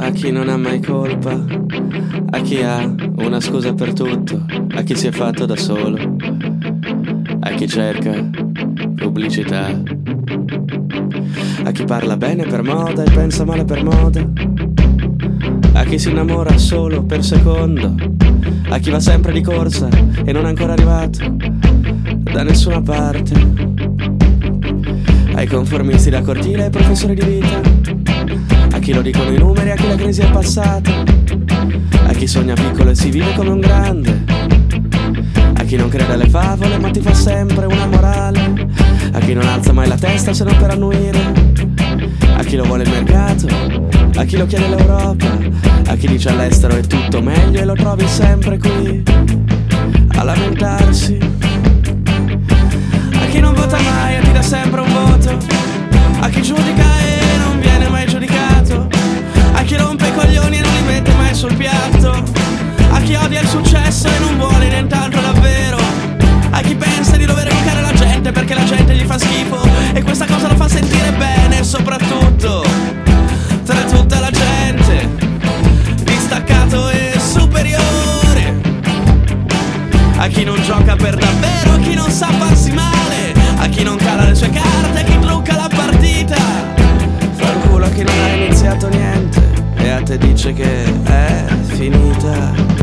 a chi non ha mai colpa, a chi ha una scusa per tutto, a chi si è fatto da solo, a chi cerca pubblicità, a chi parla bene per moda e pensa male per moda, a chi si innamora solo per secondo, a chi va sempre di corsa e non è ancora arrivato da nessuna parte, ai conformisti da cortile e professori di vita, a chi lo dicono i numeri, a chi la crisi è passata, a chi sogna piccolo e si vive come un grande, a chi non crede alle favole ma ti fa sempre una morale, a chi non alza mai la testa se non per annuire, a chi lo vuole il mercato, a chi lo chiede l'Europa, a chi dice all'estero è tutto meglio e lo trovi sempre qui a lamentarsi, a chi non vota mai e ti dà sempre un voto, a chi giudica e non viene mai giudicato, a chi rompe i coglioni e non li mette mai sul piatto, a chi odia il successo e non vuole nient'altro davvero, a chi pensa di dover educare la gente perché la gente gli fa schifo e questa cosa lo fa sentire bene, e soprattutto tra tutta la gente distaccato e superiore, a chi non gioca per davvero, a chi non sa farsi male, a chi non cala le sue carte, a chi trucca la partita, fa il culo a chi non ha iniziato niente e a te dice che è finita.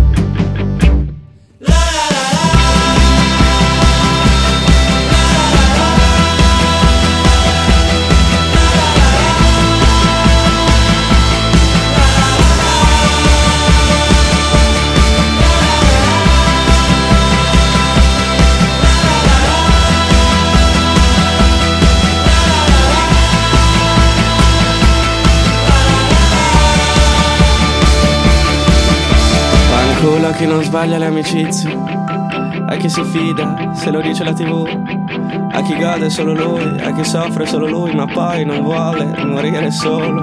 A chi non sbaglia le amicizie, a chi si fida se lo dice la TV, a chi gode solo lui, a chi soffre solo lui ma poi non vuole morire solo,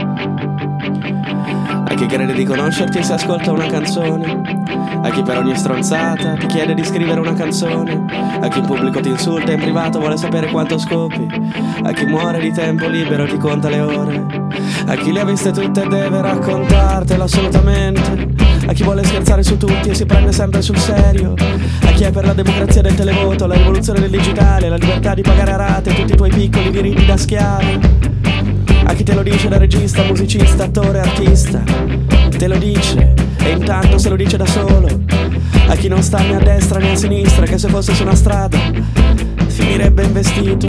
a chi crede di conoscerti se ascolta una canzone, a chi per ogni stronzata ti chiede di scrivere una canzone, a chi in pubblico ti insulta e in privato vuole sapere quanto scopi, a chi muore di tempo libero ti conta le ore, a chi le ha viste tutte e deve raccontartelo assolutamente, a chi vuole scherzare su tutti e si prende sempre sul serio, a chi è per la democrazia del televoto, la rivoluzione del digitale, la libertà di pagare a rate tutti i tuoi piccoli diritti da schiavo, a chi te lo dice da regista, musicista, attore, artista, te lo dice e intanto se lo dice da solo, a chi non sta né a destra né a sinistra, che se fosse su una strada finirebbe investito,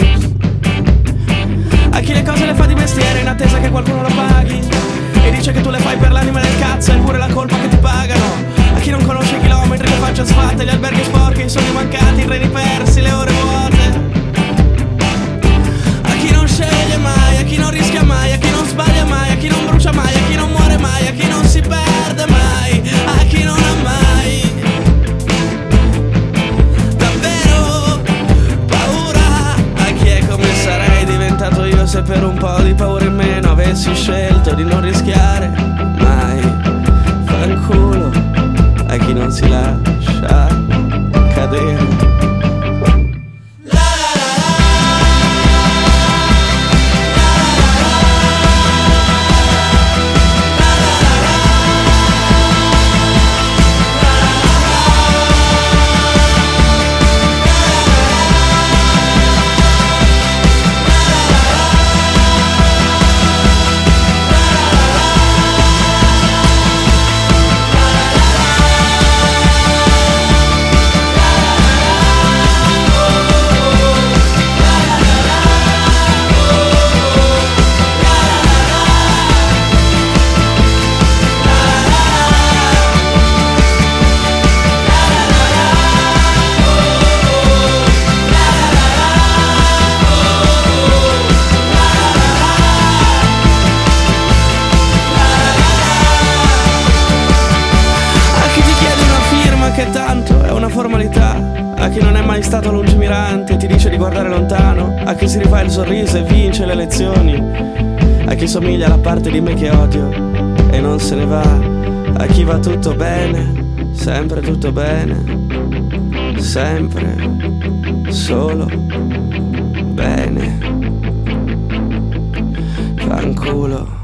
a chi le cose le fa di mestiere in attesa che qualcuno lo paghi e dice che tu le fai per l'anima del cazzo e pure la colpa che ti pagano, a chi non conosce i chilometri, le facce sfatte, gli alberghi sporchi, i sogni mancati, i treni persi, le ore vuote, a chi non sceglie mai, a chi non rischia mai, a chi non sbaglia mai, a chi non brucia mai, a chi non muore mai, a chi non si perde mai, a chi non ha mai davvero paura, a chi è come sarei diventato io se per un po' di paura in meno avessi scelto di non rischiare mai, fanculo a chi non si lascia cadere. Che tanto è una formalità, a chi non è mai stato lungimirante e ti dice di guardare lontano, a chi si rifà il sorriso e vince le elezioni, a chi somiglia alla parte di me che odio e non se ne va, a chi va tutto bene, sempre tutto bene, sempre solo bene, fanculo.